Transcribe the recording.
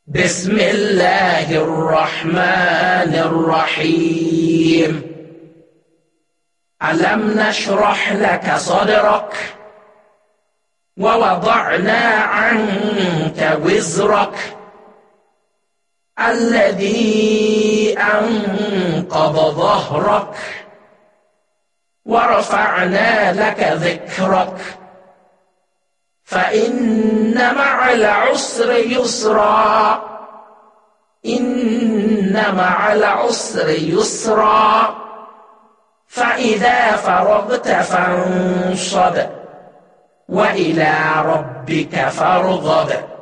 بسم الله الرحمن الرحيم. ألم نشرح لك صدرك ووضعنا عنك وزرك الذي أنقض ظهرك ورفعنا لك ذكرك فإن مع العسر يسرا إن مع العسر يسرا فإذا فرغت فانصب وإلى ربك فارغب.